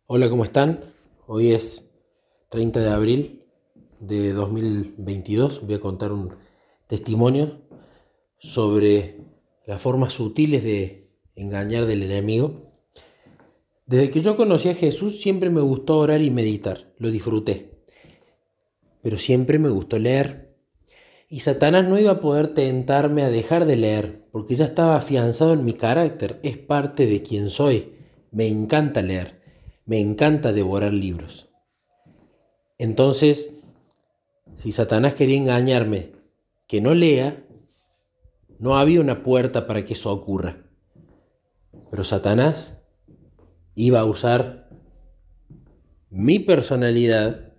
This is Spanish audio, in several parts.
Hola, ¿cómo están? Hoy es 30 de abril de 2022. Voy a contar un testimonio sobre las formas sutiles de engañar del enemigo. Desde que yo conocí a Jesús siempre me gustó orar y meditar, lo disfruté, pero siempre me gustó leer. Y Satanás no iba a poder tentarme a dejar de leer, porque ya estaba afianzado en mi carácter, es parte de quien soy. Me encanta leer, me encanta devorar libros. Entonces, si Satanás quería engañarme que no lea, no había una puerta para que eso ocurra. Pero Satanás iba a usar mi personalidad,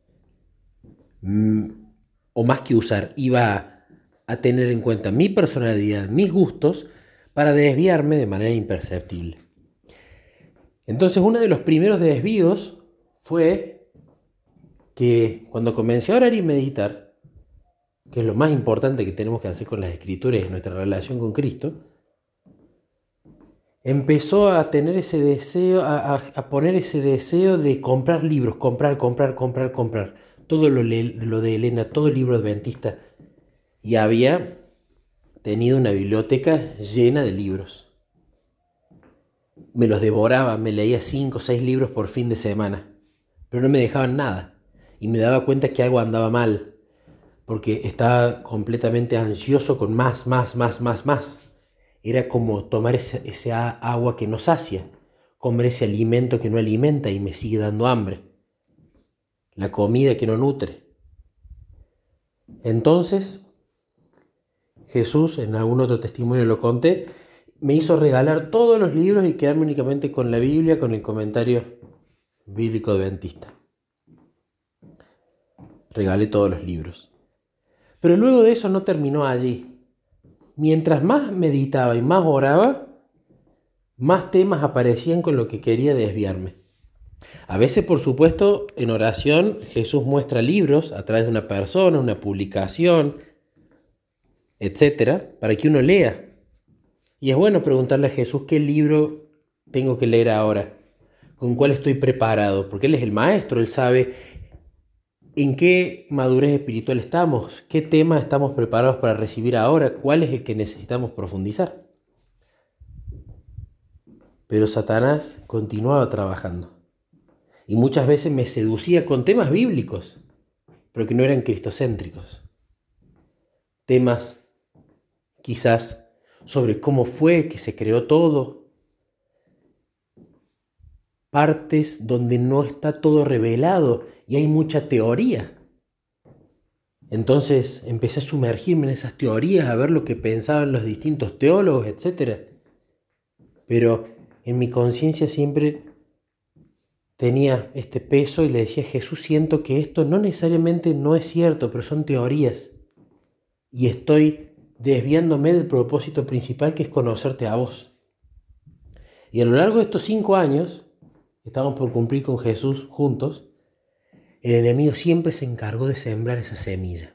mm, o más que usar, iba a tener en cuenta mi personalidad, mis gustos, para desviarme de manera imperceptible. Entonces, uno de los primeros desvíos fue que cuando comencé a orar y meditar, que es lo más importante que tenemos que hacer con las escrituras y nuestra relación con Cristo, empezó a tener ese deseo, a poner ese deseo de comprar libros, comprar. Todo lo de Elena, todo el libro adventista. Y había tenido una biblioteca llena de libros. Me los devoraba, me leía 5 o 6 libros por fin de semana. Pero no me dejaban nada. Y me daba cuenta que algo andaba mal. Porque estaba completamente ansioso con más. Era como tomar ese agua que no sacia, comer ese alimento que no alimenta y me sigue dando hambre, la comida que no nutre. Entonces, Jesús, en algún otro testimonio lo conté, me hizo regalar todos los libros y quedarme únicamente con la Biblia, con el comentario bíblico adventista. Regalé todos los libros. Pero luego de eso no terminó allí. Mientras más meditaba y más oraba, más temas aparecían con lo que quería desviarme. A veces, por supuesto, en oración Jesús muestra libros a través de una persona, una publicación, etcétera, para que uno lea. Y es bueno preguntarle a Jesús qué libro tengo que leer ahora, con cuál estoy preparado, porque Él es el maestro, Él sabe en qué madurez espiritual estamos, qué tema estamos preparados para recibir ahora, cuál es el que necesitamos profundizar. Pero Satanás continuaba trabajando y muchas veces me seducía con temas bíblicos, pero que no eran cristocéntricos. Temas quizás sobre cómo fue que se creó todo, partes donde no está todo revelado y hay mucha teoría. Entonces empecé a sumergirme en esas teorías, a ver lo que pensaban los distintos teólogos, etc. Pero en mi conciencia siempre tenía este peso y le decía a Jesús, siento que esto no necesariamente no es cierto, pero son teorías. Y estoy desviándome del propósito principal, que es conocerte a vos. Y a lo largo de estos 5 años, que estamos por cumplir con Jesús juntos, el enemigo siempre se encargó de sembrar esa semilla.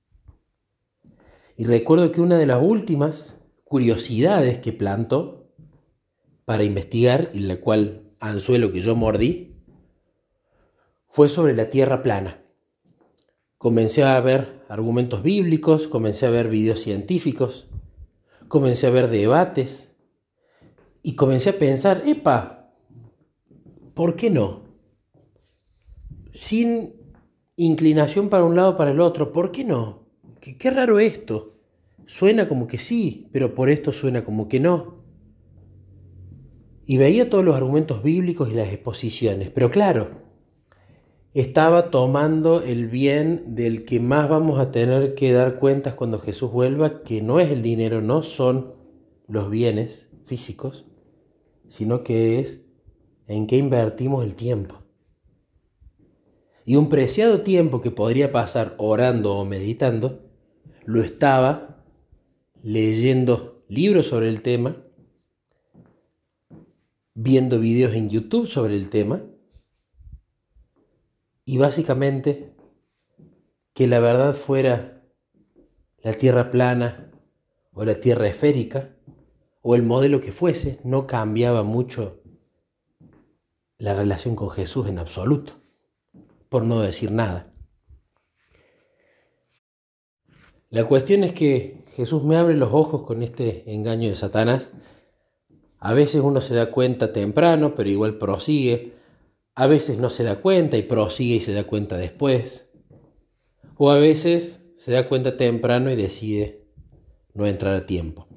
Y recuerdo que una de las últimas curiosidades que plantó para investigar, y la cual anzuelo que yo mordí, fue sobre la tierra plana. Comencé a ver argumentos bíblicos, comencé a ver videos científicos, comencé a ver debates y comencé a pensar, ¿por qué no? Sin inclinación para un lado o para el otro, ¿por qué no? Qué raro esto. Suena como que sí, pero por esto suena como que no. Y veía todos los argumentos bíblicos y las exposiciones, pero claro, estaba tomando el bien del que más vamos a tener que dar cuentas cuando Jesús vuelva, que no es el dinero, no son los bienes físicos, sino que es en qué invertimos el tiempo. Y un preciado tiempo que podría pasar orando o meditando, lo estaba leyendo libros sobre el tema, viendo videos en YouTube sobre el tema, y básicamente que la verdad fuera la tierra plana o la tierra esférica o el modelo que fuese, no cambiaba mucho la relación con Jesús en absoluto, por no decir nada. La cuestión es que Jesús me abre los ojos con este engaño de Satanás. A veces uno se da cuenta temprano, pero igual prosigue. A veces no se da cuenta y prosigue y se da cuenta después. O a veces se da cuenta temprano y decide no entrar a tiempo.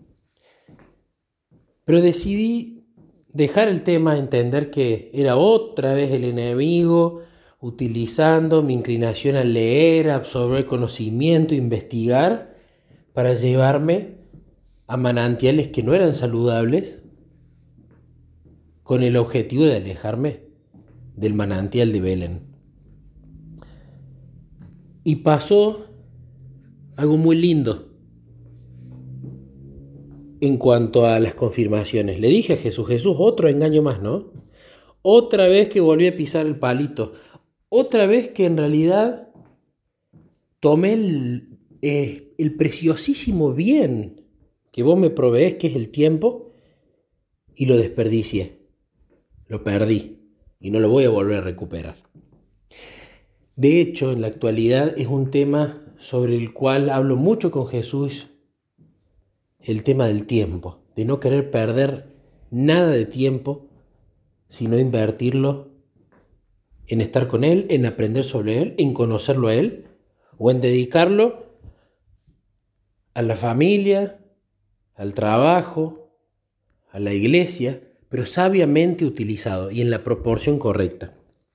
Pero decidí dejar el tema, entender que era otra vez el enemigo utilizando mi inclinación a leer, a absorber conocimiento, investigar, para llevarme a manantiales que no eran saludables, con el objetivo de alejarme del manantial de Belén. Y pasó algo muy lindo en cuanto a las confirmaciones. Le dije a Jesús, otro engaño más, ¿no? Otra vez que volví a pisar el palito. Otra vez que en realidad tomé el preciosísimo bien que vos me proveés, que es el tiempo, y lo desperdicié. Lo perdí y no lo voy a volver a recuperar. De hecho, en la actualidad es un tema sobre el cual hablo mucho con Jesús, el tema del tiempo, de no querer perder nada de tiempo, sino invertirlo en estar con Él, en aprender sobre Él, en conocerlo a Él, o en dedicarlo a la familia, al trabajo, a la iglesia, pero sabiamente utilizado y en la proporción correcta.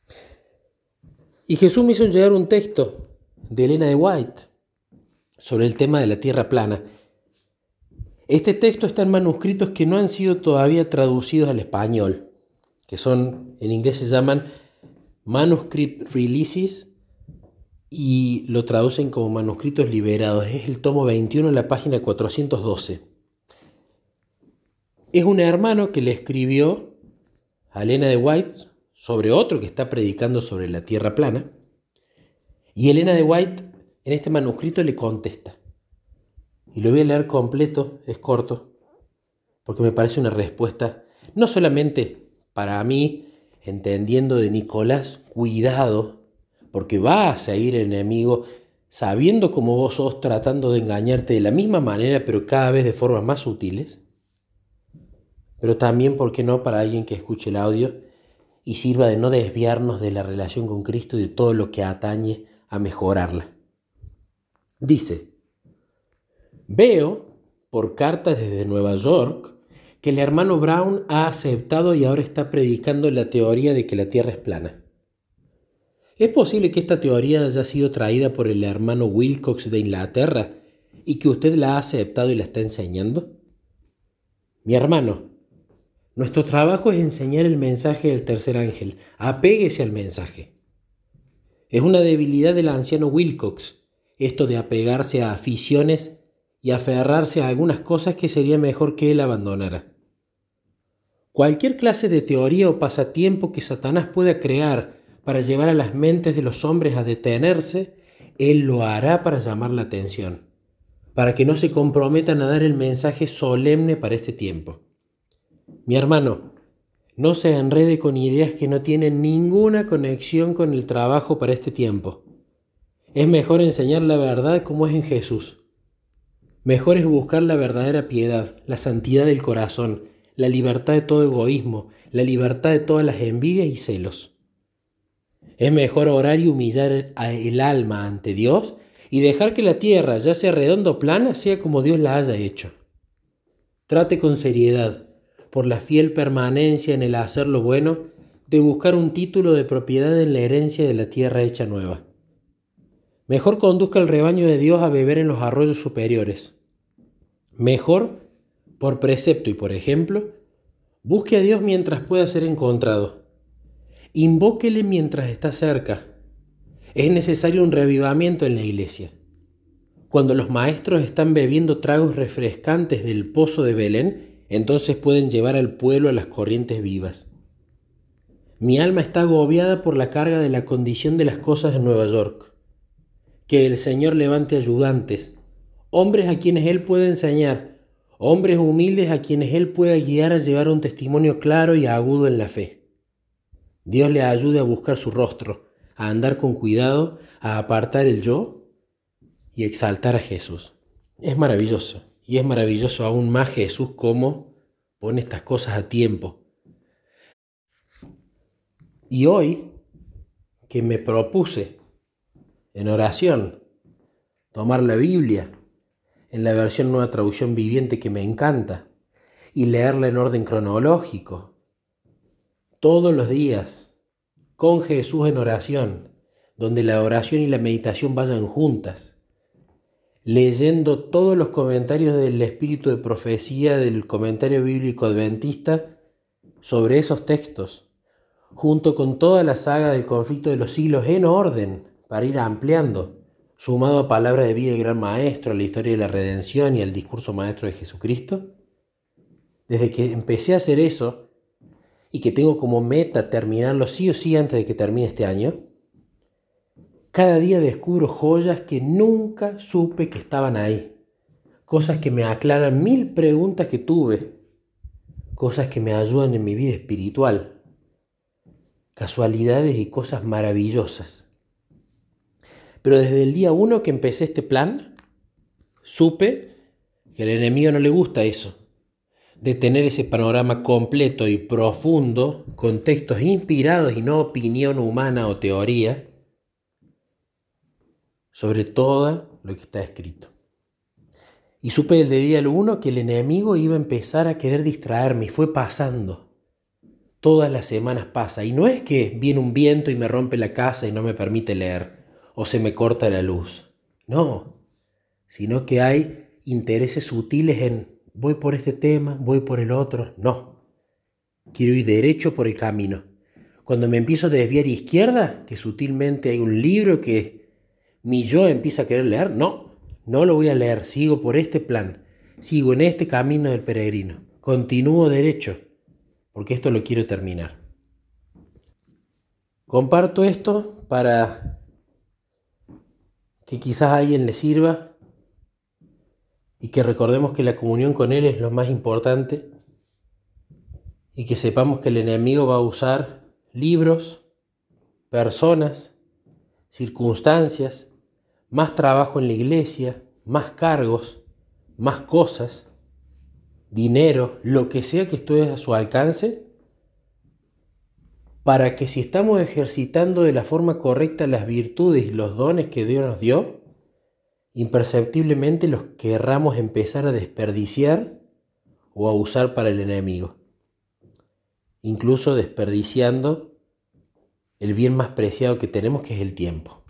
Y Jesús me hizo llegar un texto de Elena de White sobre el tema de la tierra plana. Este texto está en manuscritos que no han sido todavía traducidos al español, que son, en inglés se llaman Manuscript Releases y lo traducen como manuscritos liberados. Es el tomo 21, la página 412. Es un hermano que le escribió a Elena de White sobre otro que está predicando sobre la tierra plana. Y Elena de White en este manuscrito le contesta. Y lo voy a leer completo, es corto, porque me parece una respuesta no solamente para mí, entendiendo de Nicolás, cuidado, porque va a seguir el enemigo sabiendo cómo vos sos, tratando de engañarte de la misma manera, pero cada vez de formas más sutiles. Pero también, ¿por qué no?, para alguien que escuche el audio y sirva de no desviarnos de la relación con Cristo y de todo lo que atañe a mejorarla. Dice: veo, por cartas desde Nueva York, que el hermano Brown ha aceptado y ahora está predicando la teoría de que la Tierra es plana. ¿Es posible que esta teoría haya sido traída por el hermano Wilcox de Inglaterra y que usted la ha aceptado y la está enseñando? Mi hermano, nuestro trabajo es enseñar el mensaje del tercer ángel. Apéguese al mensaje. Es una debilidad del anciano Wilcox, esto de apegarse a aficiones y aferrarse a algunas cosas que sería mejor que él abandonara. Cualquier clase de teoría o pasatiempo que Satanás pueda crear para llevar a las mentes de los hombres a detenerse, él lo hará para llamar la atención, para que no se comprometan a dar el mensaje solemne para este tiempo. Mi hermano, no se enrede con ideas que no tienen ninguna conexión con el trabajo para este tiempo. Es mejor enseñar la verdad como es en Jesús. Mejor es buscar la verdadera piedad, la santidad del corazón, la libertad de todo egoísmo, la libertad de todas las envidias y celos. Es mejor orar y humillar el alma ante Dios y dejar que la tierra, ya sea redonda o plana, sea como Dios la haya hecho. Trate con seriedad, por la fiel permanencia en el hacer lo bueno, de buscar un título de propiedad en la herencia de la tierra hecha nueva. Mejor conduzca el rebaño de Dios a beber en los arroyos superiores. Mejor, por precepto y por ejemplo, busque a Dios mientras pueda ser encontrado. Invóquele mientras está cerca. Es necesario un reavivamiento en la iglesia. Cuando los maestros están bebiendo tragos refrescantes del pozo de Belén, entonces pueden llevar al pueblo a las corrientes vivas. Mi alma está agobiada por la carga de la condición de las cosas en Nueva York. Que el Señor levante ayudantes, hombres a quienes Él pueda enseñar, hombres humildes a quienes Él pueda guiar a llevar un testimonio claro y agudo en la fe. Dios le ayude a buscar su rostro, a andar con cuidado, a apartar el yo y exaltar a Jesús. Es maravilloso. Y es maravilloso aún más Jesús cómo pone estas cosas a tiempo. Y hoy que me propuse en oración tomar la Biblia en la versión Nueva Traducción Viviente, que me encanta, y leerla en orden cronológico, todos los días, con Jesús en oración, donde la oración y la meditación vayan juntas, leyendo todos los comentarios del Espíritu de Profecía del Comentario Bíblico Adventista sobre esos textos, junto con toda la saga del conflicto de los siglos en orden, para ir ampliando, sumado a Palabra de Vida del Gran Maestro, a la historia de la redención y al discurso maestro de Jesucristo. Desde que empecé a hacer eso, y que tengo como meta terminarlo sí o sí antes de que termine este año, cada día descubro joyas que nunca supe que estaban ahí. Cosas que me aclaran 1000 preguntas que tuve. Cosas que me ayudan en mi vida espiritual. Casualidades y cosas maravillosas. Pero desde el día 1 que empecé este plan, supe que al enemigo no le gusta eso, de tener ese panorama completo y profundo, con textos inspirados y no opinión humana o teoría, sobre todo lo que está escrito. Y supe desde el día 1 que el enemigo iba a empezar a querer distraerme, y fue pasando. Todas las semanas pasa, y no es que viene un viento y me rompe la casa y no me permite leer, o se me corta la luz. No, sino que hay intereses sutiles en voy por este tema, voy por el otro. No, quiero ir derecho por el camino. Cuando me empiezo a desviar a izquierda, que sutilmente hay un libro que mi yo empieza a querer leer, no lo voy a leer, sigo por este plan, sigo en este camino del peregrino, continúo derecho, porque esto lo quiero terminar. Comparto esto para que quizás a alguien le sirva y que recordemos que la comunión con Él es lo más importante y que sepamos que el enemigo va a usar libros, personas, circunstancias, más trabajo en la iglesia, más cargos, más cosas, dinero, lo que sea que esté a su alcance, para que si estamos ejercitando de la forma correcta las virtudes y los dones que Dios nos dio, imperceptiblemente los querramos empezar a desperdiciar o a usar para el enemigo, incluso desperdiciando el bien más preciado que tenemos, que es el tiempo.